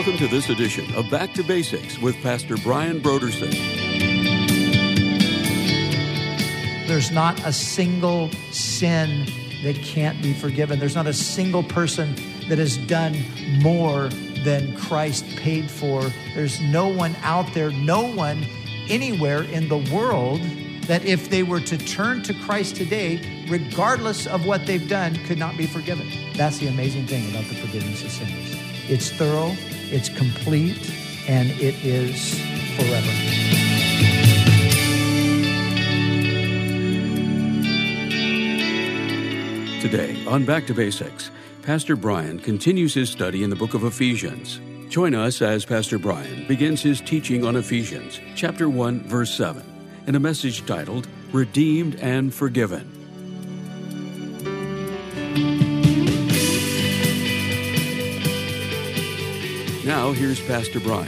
Welcome to this edition of Back to Basics with Pastor Brian Brodersen. There's not a single sin that can't be forgiven. There's not a single person that has done more than Christ paid for. There's no one out there, no one anywhere in the world that if they were to turn to Christ today, regardless of what they've done, could not be forgiven. That's the amazing thing about the forgiveness of sins. It's thorough, it's complete, and it is forever. Today on Back to Basics, Pastor Brian continues his study in the book of Ephesians. Join us as Pastor Brian begins his teaching on Ephesians, chapter 1, verse 7, in a message titled, Redeemed and Forgiven. Now, here's Pastor Brian.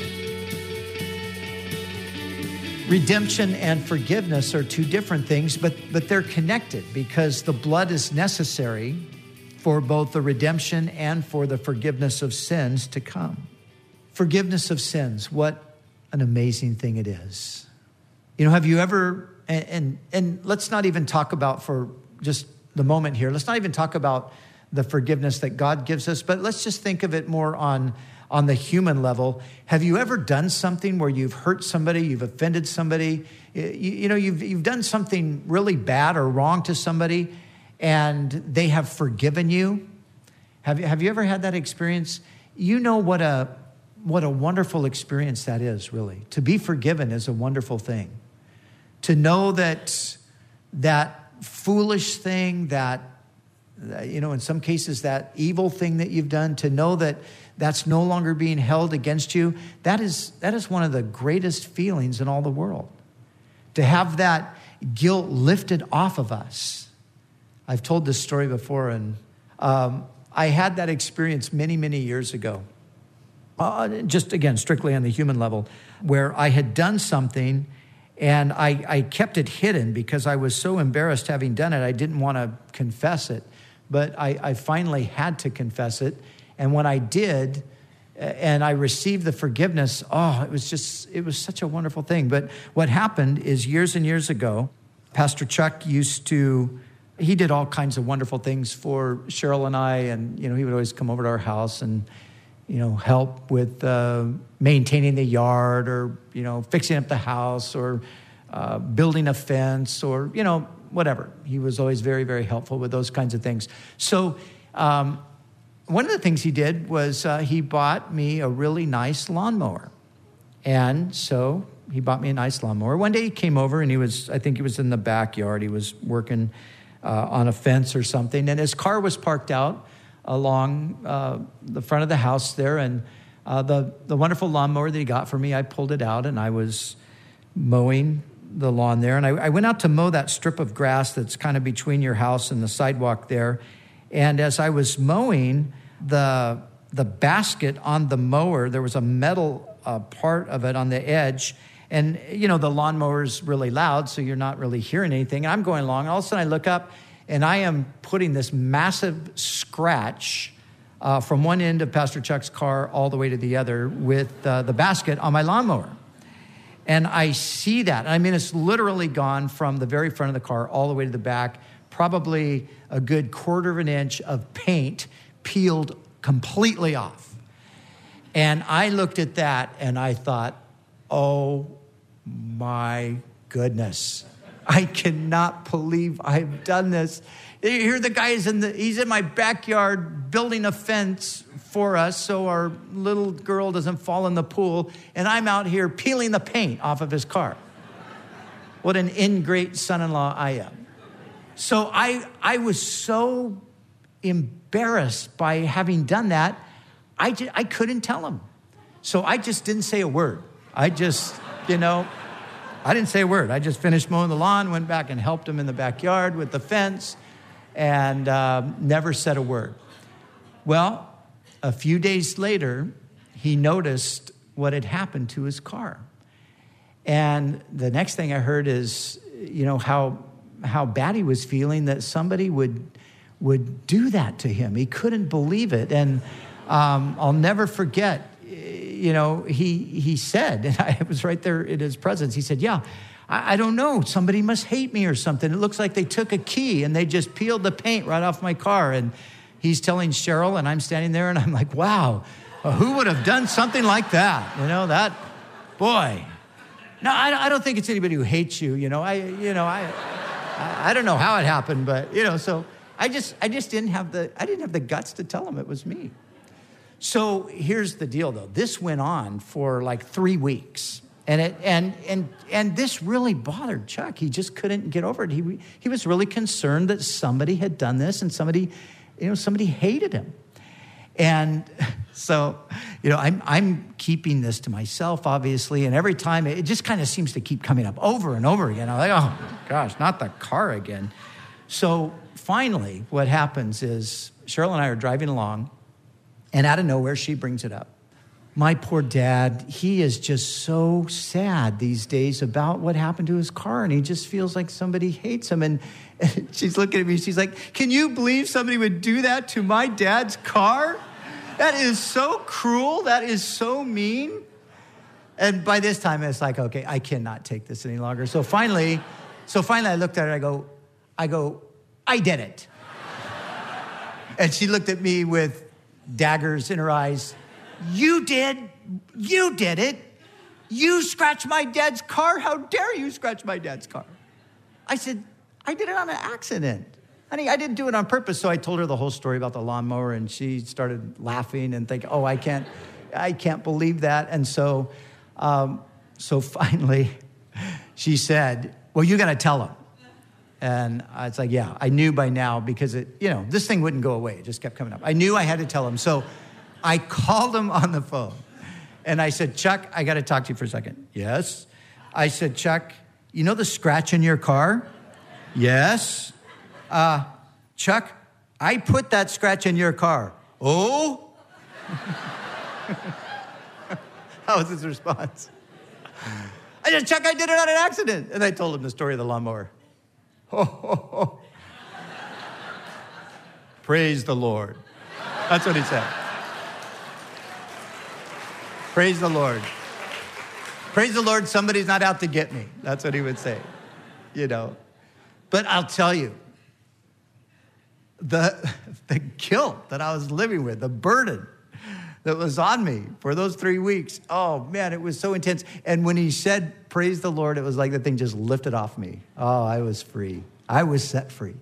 Redemption and forgiveness are two different things, but they're connected because the blood is necessary for both the redemption and for the forgiveness of sins to come. Forgiveness of sins, what an amazing thing it is. You know, have you ever, and let's not even talk about for just the moment here, let's not even talk about the forgiveness that God gives us, but let's just think of it more on the human level. Have you ever done something where you've hurt somebody, you've offended somebody, you've done something really bad or wrong to somebody, and they have forgiven you? Have you ever had that experience? You know what a wonderful experience that is, really. To be forgiven is a wonderful thing. To know that foolish thing, that, in some cases, that evil thing that you've done, to know that that's no longer being held against you, that is one of the greatest feelings in all the world. To have that guilt lifted off of us. I've told this story before, and I had that experience many, many years ago. Just again, strictly on the human level, where I had done something and I kept it hidden because I was so embarrassed having done it. I didn't want to confess it, but I finally had to confess it. And when I did, and I received the forgiveness, it was such a wonderful thing. But what happened is years and years ago, Pastor Chuck he did all kinds of wonderful things for Cheryl and I, and, he would always come over to our house and, help with maintaining the yard or, fixing up the house or building a fence or, whatever. He was always very, very helpful with those kinds of things. So one of the things he did was he bought me a really nice lawnmower. And so he bought me a nice lawnmower. One day he came over and I think he was in the backyard. He was working on a fence or something. And his car was parked out along the front of the house there. And the wonderful lawnmower that he got for me, I pulled it out and I was mowing the lawn there. And I went out to mow that strip of grass that's kind of between your house and the sidewalk there. And as I was mowing, the basket on the mower, there was a metal part of it on the edge. And, the lawnmower's really loud, so you're not really hearing anything. And I'm going along, and all of a sudden I look up, and I am putting this massive scratch from one end of Pastor Chuck's car all the way to the other with the basket on my lawnmower. And I see that. I mean, it's literally gone from the very front of the car all the way to the back, probably a good 1/4 of an inch of paint peeled completely off. And I looked at that and I thought, oh my goodness, I cannot believe I've done this. Here the guy is he's in my backyard building a fence for us so our little girl doesn't fall in the pool. And I'm out here peeling the paint off of his car. What an ingrate son-in-law I am. So I was so embarrassed by having done that, I couldn't tell him. So I just didn't say a word. I just, I didn't say a word. I just finished mowing the lawn, went back and helped him in the backyard with the fence, and never said a word. Well, a few days later, he noticed what had happened to his car. And the next thing I heard is, how bad he was feeling that somebody would do that to him. He couldn't believe it. And I'll never forget, he said, and I was right there in his presence, he said, yeah, I don't know, somebody must hate me or something. It looks like they took a key and they just peeled the paint right off my car. And he's telling Cheryl, and I'm standing there and I'm like, wow, who would have done something like that? That, boy. No, I don't think it's anybody who hates you. I don't know how it happened, but, so I just didn't have the guts to tell him it was me. So here's the deal, though. This went on for like 3 weeks. And this really bothered Chuck. He just couldn't get over it. He was really concerned that somebody had done this and somebody hated him. And so, I'm keeping this to myself, obviously. And every time it just kind of seems to keep coming up over and over again. I'm like, oh gosh, not the car again. So finally, what happens is Cheryl and I are driving along, and out of nowhere, she brings it up. My poor dad, he is just so sad these days about what happened to his car, and he just feels like somebody hates him. And she's looking at me, she's like, can you believe somebody would do that to my dad's car? That is so cruel. That is so mean. And by this time, it's like, okay, I cannot take this any longer. So finally, I looked at her, I go, I did it. And she looked at me with daggers in her eyes. You did it. You scratched my dad's car. How dare you scratch my dad's car? I said, I did it on an accident. Honey, I didn't do it on purpose. So I told her the whole story about the lawnmower, and she started laughing and thinking, oh, I can't believe that. And so finally she said, well, you got to tell him. And it's like, yeah, I knew by now because this thing wouldn't go away. It just kept coming up. I knew I had to tell him. So I called him on the phone, and I said, Chuck, I got to talk to you for a second. Yes. I said, Chuck, you know the scratch in your car? Yes. Chuck, I put that scratch in your car. Oh? How was his response? I said, Chuck, I did it on an accident. And I told him the story of the lawnmower. Oh. Praise the Lord. That's what he said. Praise the Lord. Praise the Lord, somebody's not out to get me. That's what he would say, But I'll tell you, the guilt that I was living with, the burden that was on me for those 3 weeks, oh, man, it was so intense. And when he said, praise the Lord, it was like the thing just lifted off me. Oh, I was free. I was set free.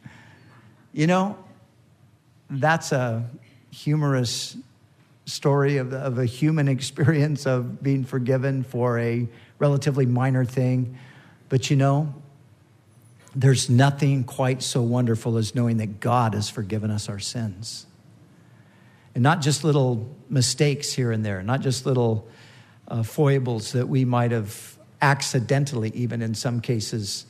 That's a humorous story of a human experience of being forgiven for a relatively minor thing. But there's nothing quite so wonderful as knowing that God has forgiven us our sins. And not just little mistakes here and there, not just little foibles that we might have accidentally, even in some cases,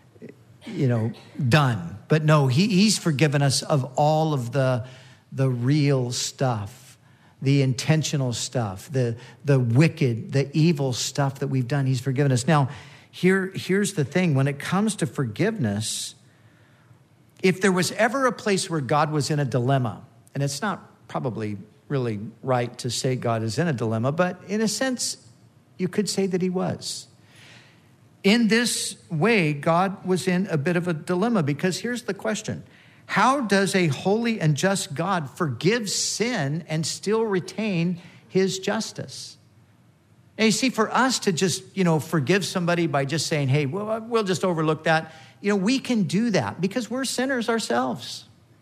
done. But no, he's forgiven us of all of the real stuff. The intentional stuff, the wicked, the evil stuff that we've done, he's forgiven us. Now, here's the thing. When it comes to forgiveness, if there was ever a place where God was in a dilemma, and it's not probably really right to say God is in a dilemma, but in a sense, you could say that he was. In this way, God was in a bit of a dilemma, because here's the question. How does a holy and just God forgive sin and still retain his justice? And you see, for us to just, forgive somebody by just saying, hey, we'll just overlook that, we can do that because we're sinners ourselves.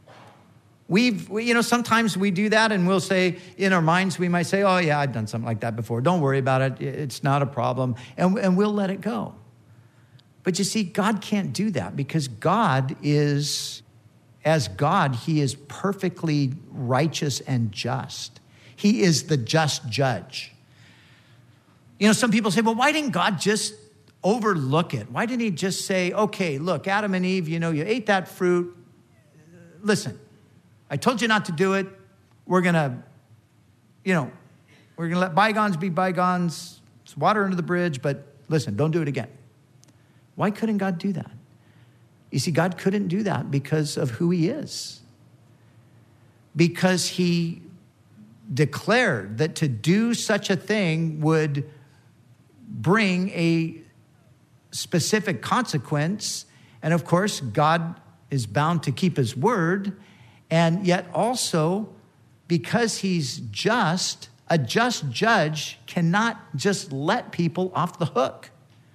Sometimes we do that and we'll say, in our minds, we might say, oh yeah, I've done something like that before. Don't worry about it. It's not a problem. And we'll let it go. But you see, God can't do that because God is... As God, he is perfectly righteous and just. He is the just judge. Some people say, well, why didn't God just overlook it? Why didn't he just say, okay, look, Adam and Eve, you ate that fruit. Listen, I told you not to do it. We're going to let bygones be bygones. It's water under the bridge, but listen, don't do it again. Why couldn't God do that? You see, God couldn't do that because of who he is. Because he declared that to do such a thing would bring a specific consequence. And of course, God is bound to keep his word. And yet also, because he's just, a just judge cannot just let people off the hook.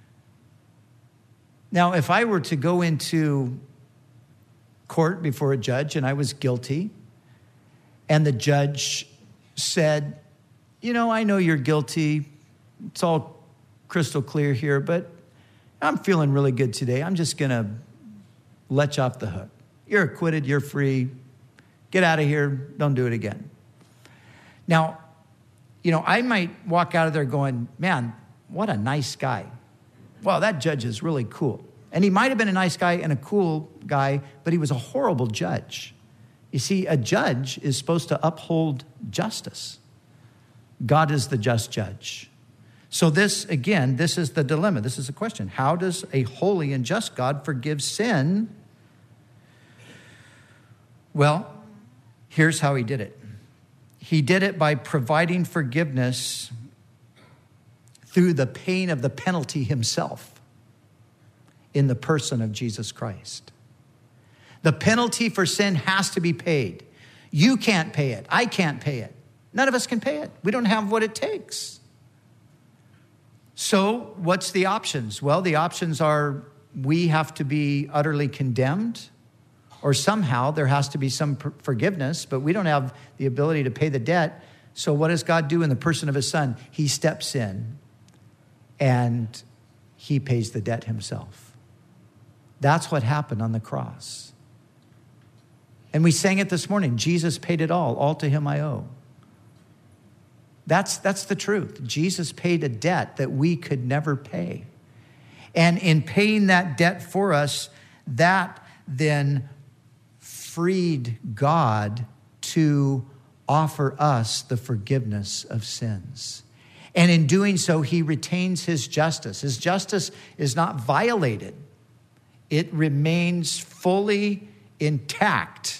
Now, if I were to go into court before a judge and I was guilty, and the judge said, I know you're guilty. It's all crystal clear here, but I'm feeling really good today. I'm just going to let you off the hook. You're acquitted. You're free. Get out of here. Don't do it again. Now, I might walk out of there going, man, what a nice guy. Well, that judge is really cool. And he might have been a nice guy and a cool guy, but he was a horrible judge. You see, a judge is supposed to uphold justice. God is the just judge. So this is the dilemma. This is the question. How does a holy and just God forgive sin? Well, here's how he did it. He did it by providing forgiveness through the pain of the penalty himself in the person of Jesus Christ. The penalty for sin has to be paid. You can't pay it. I can't pay it. None of us can pay it. We don't have what it takes. So what's the options? Well, the options are we have to be utterly condemned, or somehow there has to be some forgiveness, but we don't have the ability to pay the debt. So what does God do in the person of his son? He steps in and he pays the debt himself. That's what happened on the cross. And we sang it this morning. Jesus paid it all to him I owe. That's the truth. Jesus paid a debt that we could never pay. And in paying that debt for us, that then freed God to offer us the forgiveness of sins. And in doing so, he retains his justice. His justice is not violated. It remains fully intact.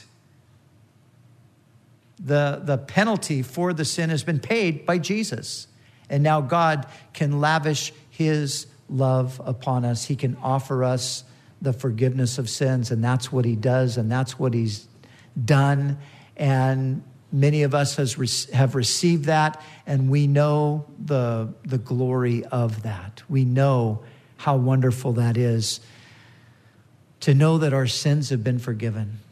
The penalty for the sin has been paid by Jesus. And now God can lavish his love upon us. He can offer us the forgiveness of sins. And that's what he does. And that's what he's done. And many of us have received that. And we know the glory of that. We know how wonderful that is to know that our sins have been forgiven.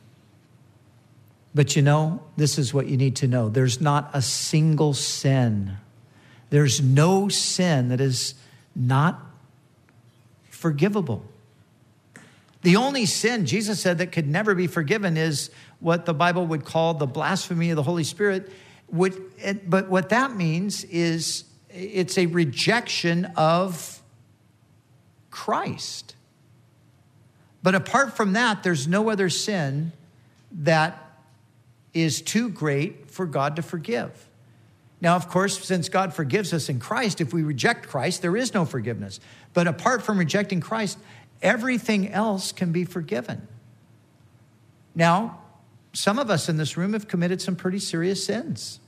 But this is what you need to know. There's not a single sin. There's no sin that is not forgivable. The only sin, Jesus said, that could never be forgiven is what the Bible would call the blasphemy of the Holy Spirit. But what that means is it's a rejection of Christ. But apart from that, there's no other sin that is too great for God to forgive. Now, of course, since God forgives us in Christ, if we reject Christ, there is no forgiveness. But apart from rejecting Christ, everything else can be forgiven. Now, some of us in this room have committed some pretty serious sins.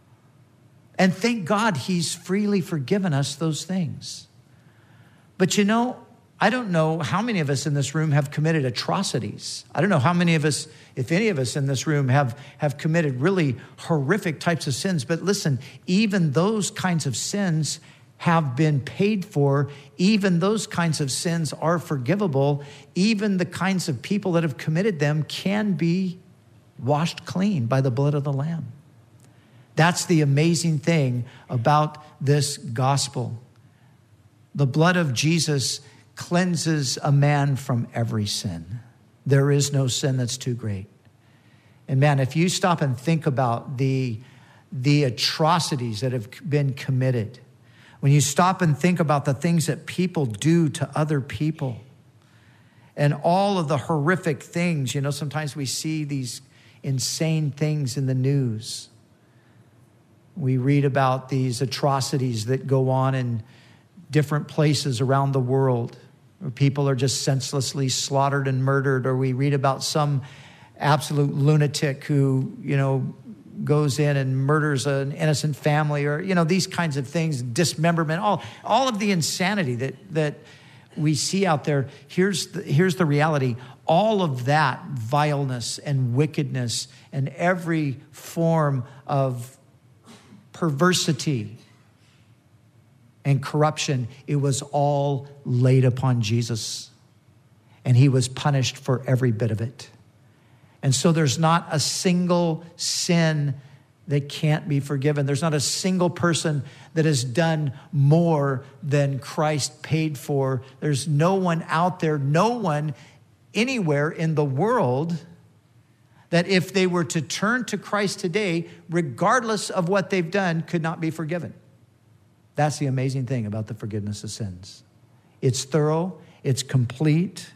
And thank God he's freely forgiven us those things. But I don't know how many of us in this room have committed atrocities. I don't know how many of us, if any of us in this room have committed really horrific types of sins. But listen, even those kinds of sins have been paid for. Even those kinds of sins are forgivable. Even the kinds of people that have committed them can be washed clean by the blood of the Lamb. That's the amazing thing about this gospel. The blood of Jesus cleanses a man from every sin. There is no sin that's too great. And man, if you stop and think about the atrocities that have been committed, when you stop and think about the things that people do to other people, and all of the horrific things, sometimes we see these insane things in the news. We read about these atrocities that go on in different places around the world, where people are just senselessly slaughtered and murdered, or we read about some absolute lunatic who, goes in and murders an innocent family, or, these kinds of things, dismemberment, all of the insanity that we see out there. Here's the reality. All of that vileness and wickedness and every form of perversity and corruption, it was all laid upon Jesus. And he was punished for every bit of it. And so there's not a single sin that can't be forgiven. There's not a single person that has done more than Christ paid for. There's no one out there, no one anywhere in the world that if they were to turn to Christ today, regardless of what they've done, could not be forgiven. That's the amazing thing about the forgiveness of sins. It's thorough, it's complete,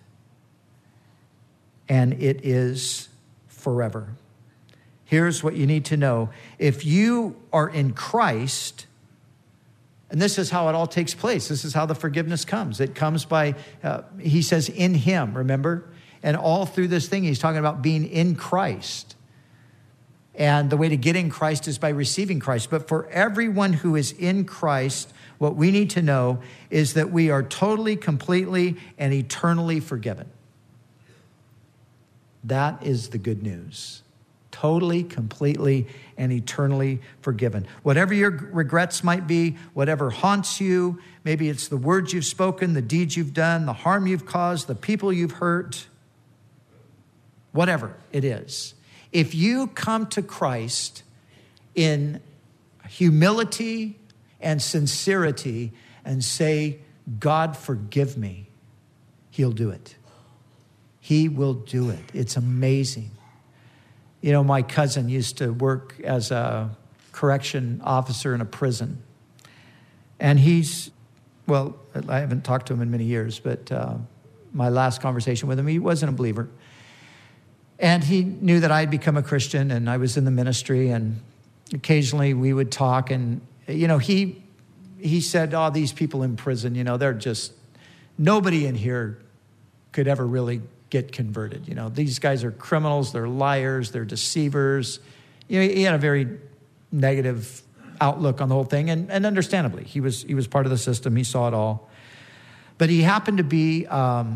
and it is forever. Here's what you need to know. If you are in Christ, and this is how it all takes place. This is how the forgiveness comes. It comes by, he says, in him, remember? And all through this thing, he's talking about being in Christ. And the way to get in Christ is by receiving Christ. But for everyone who is in Christ, what we need to know is that we are totally, completely, and eternally forgiven. That is the good news. Totally, completely, and eternally forgiven. Whatever your regrets might be, whatever haunts you, maybe it's the words you've spoken, the deeds you've done, the harm you've caused, the people you've hurt, whatever it is. If you come to Christ in humility and sincerity and say, God, forgive me, he'll do it. He will do it. It's amazing. My cousin used to work as a correction officer in a prison. And I haven't talked to him in many years, but my last conversation with him, he wasn't a believer. And he knew that I had become a Christian and I was in the ministry, and occasionally we would talk. And, he said, these people in prison, they're just, nobody in here could ever really get converted. These guys are criminals, they're liars, they're deceivers. He had a very negative outlook on the whole thing, and understandably, he was part of the system. He saw it all. But he happened to be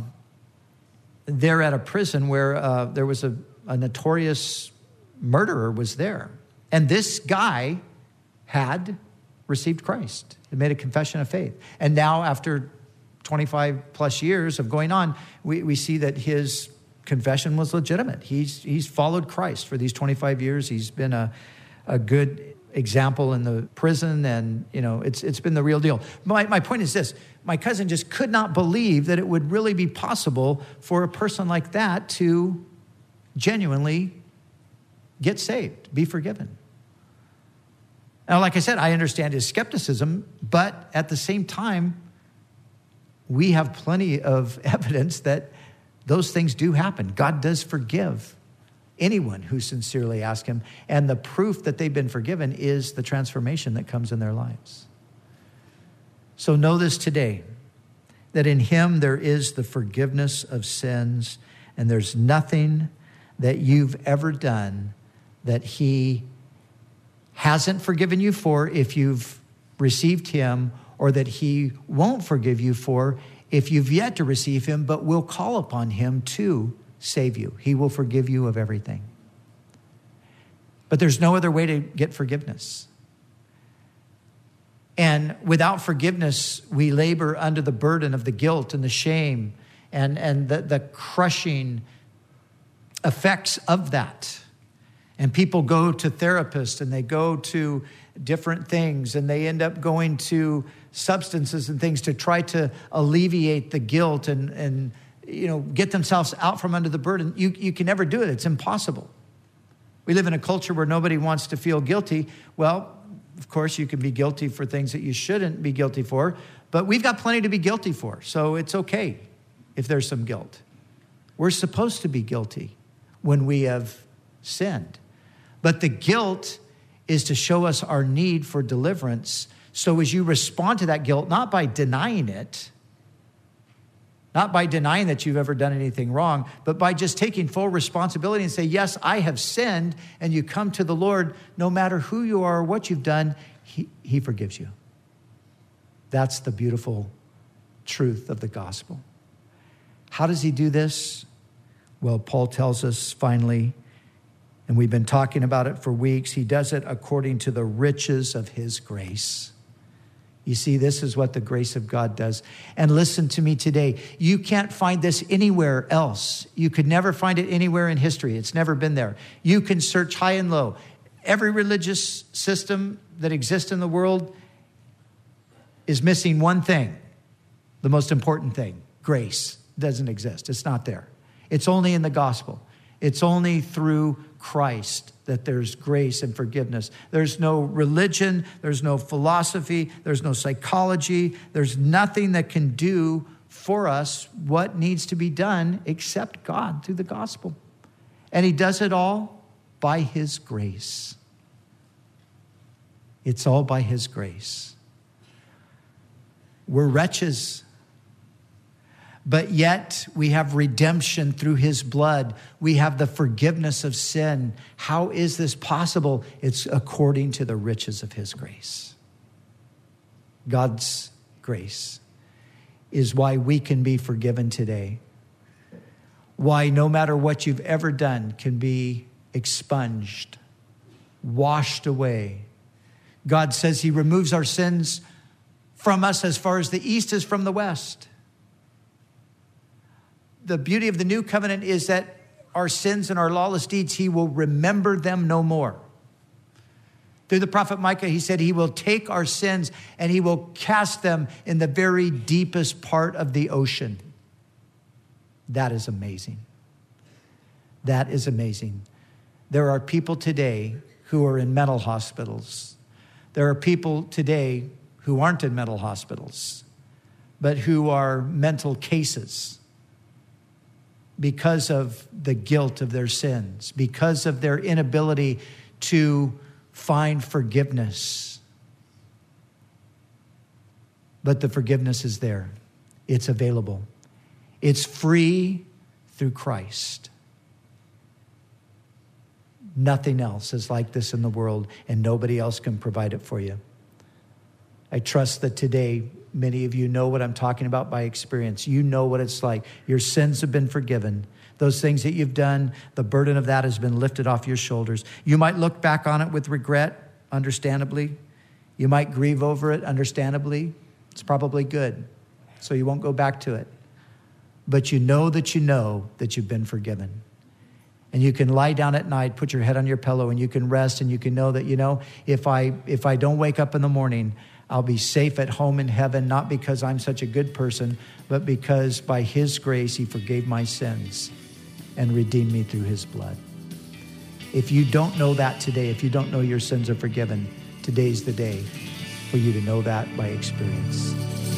there at a prison where there was a notorious murderer was there. And this guy had received Christ and made a confession of faith. And now after 25 plus years of going on, we see that his confession was legitimate. He's followed Christ for these 25 years. He's been a good example in the prison, and it's been the real deal. My point is this: my cousin just could not believe that it would really be possible for a person like that to genuinely get saved, be forgiven. Now, like I said, I understand his skepticism, but at the same time, we have plenty of evidence that those things do happen. God does forgive anyone who sincerely asks him. And the proof that they've been forgiven is the transformation that comes in their lives. So know this today, that in him there is the forgiveness of sins, and there's nothing that you've ever done that he hasn't forgiven you for if you've received him, or that he won't forgive you for if you've yet to receive him, but will call upon him to save you. He will forgive you of everything. But there's no other way to get forgiveness. And without forgiveness, we labor under the burden of the guilt and the shame and the crushing effects of that. And people go to therapists and they go to different things, and they end up going to substances and things to try to alleviate the guilt and get themselves out from under the burden. You can never do it. It's impossible. We live in a culture where nobody wants to feel guilty. Well, of course, you can be guilty for things that you shouldn't be guilty for, but we've got plenty to be guilty for, so it's okay if there's some guilt. We're supposed to be guilty when we have sinned. But the guilt is to show us our need for deliverance. So as you respond to that guilt, not by denying it, Not by denying that you've ever done anything wrong, but by just taking full responsibility and say, yes, I have sinned, and you come to the Lord, no matter who you are or what you've done, he forgives you. That's the beautiful truth of the gospel. How does he do this? Well, Paul tells us finally, and we've been talking about it for weeks, he does it according to the riches of his grace. You see, this is what the grace of God does. And listen to me today. You can't find this anywhere else. You could never find it anywhere in history. It's never been there. You can search high and low. Every religious system that exists in the world is missing one thing, the most important thing. Grace doesn't exist. It's not there. It's only in the gospel. It's only through Christ that there's grace and forgiveness. There's no religion, there's no philosophy, there's no psychology, there's nothing that can do for us what needs to be done except God through the gospel. And he does it all by his grace. It's all by his grace. We're wretches, but yet we have redemption through his blood. We have the forgiveness of sin. How is this possible? It's according to the riches of his grace. God's grace is why we can be forgiven today. Why no matter what you've ever done can be expunged, washed away. God says he removes our sins from us as far as the east is from the west. The beauty of the new covenant is that our sins and our lawless deeds, he will remember them no more. Through the prophet Micah, he said he will take our sins and he will cast them in the very deepest part of the ocean. That is amazing. That is amazing. There are people today who are in mental hospitals. There are people today who aren't in mental hospitals, but who are mental cases because of the guilt of their sins, because of their inability to find forgiveness. But the forgiveness is there. It's available. It's free through Christ. Nothing else is like this in the world, and nobody else can provide it for you. I trust that today, many of you know what I'm talking about by experience. You know what it's like. Your sins have been forgiven. Those things that you've done, the burden of that has been lifted off your shoulders. You might look back on it with regret, understandably. You might grieve over it, understandably. It's probably good, so you won't go back to it. But you know that you've been forgiven. And you can lie down at night, put your head on your pillow, and you can rest, and you can know that, if I don't wake up in the morning, I'll be safe at home in heaven, not because I'm such a good person, but because by his grace, he forgave my sins and redeemed me through his blood. If you don't know that today, if you don't know your sins are forgiven, today's the day for you to know that by experience.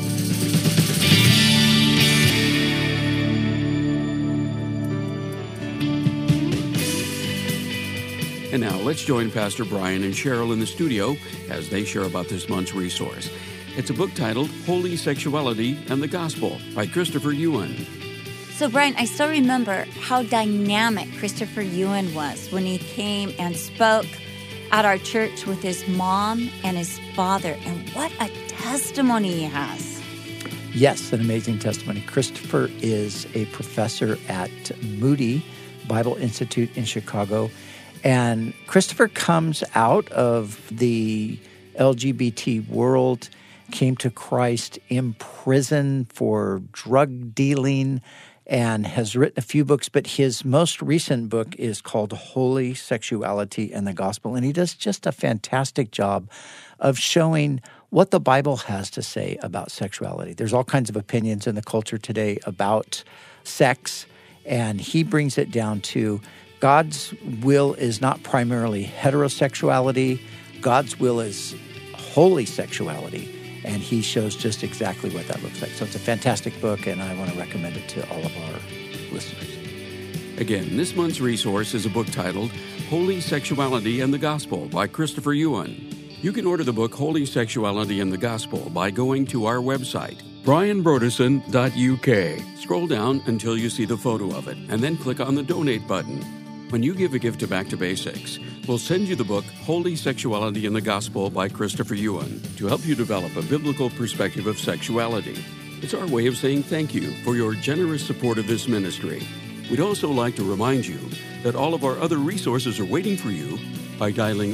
And now let's join Pastor Brian and Cheryl in the studio as they share about this month's resource. It's a book titled Holy Sexuality and the Gospel by Christopher Yuan. So, Brian, I still remember how dynamic Christopher Yuan was when he came and spoke at our church with his mom and his father. And what a testimony he has. Yes, an amazing testimony. Christopher is a professor at Moody Bible Institute in Chicago. And Christopher comes out of the LGBT world, came to Christ in prison for drug dealing, and has written a few books, but his most recent book is called Holy Sexuality and the Gospel. And he does just a fantastic job of showing what the Bible has to say about sexuality. There's all kinds of opinions in the culture today about sex, and he brings it down to God's will is not primarily heterosexuality. God's will is holy sexuality. And he shows just exactly what that looks like. So it's a fantastic book, and I want to recommend it to all of our listeners. Again, this month's resource is a book titled Holy Sexuality and the Gospel by Christopher Yuan. You can order the book Holy Sexuality and the Gospel by going to our website, brianbroderson.uk. Scroll down until you see the photo of it, and then click on the Donate button. When you give a gift to Back to Basics, we'll send you the book Holy Sexuality in the Gospel by Christopher Yuan to help you develop a biblical perspective of sexuality. It's our way of saying thank you for your generous support of this ministry. We'd also like to remind you that all of our other resources are waiting for you by dialing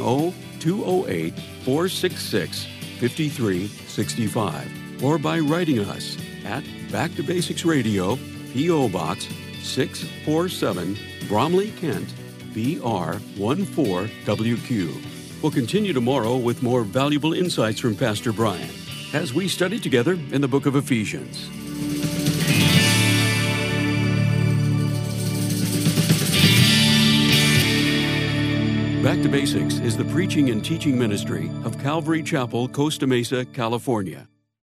0208-466-5365 or by writing us at Back to Basics Radio, P.O. Box 647, Bromley, Kent, BR 14WQ. We'll continue tomorrow with more valuable insights from Pastor Brian as we study together in the book of Ephesians. Back to Basics is the preaching and teaching ministry of Calvary Chapel, Costa Mesa, California.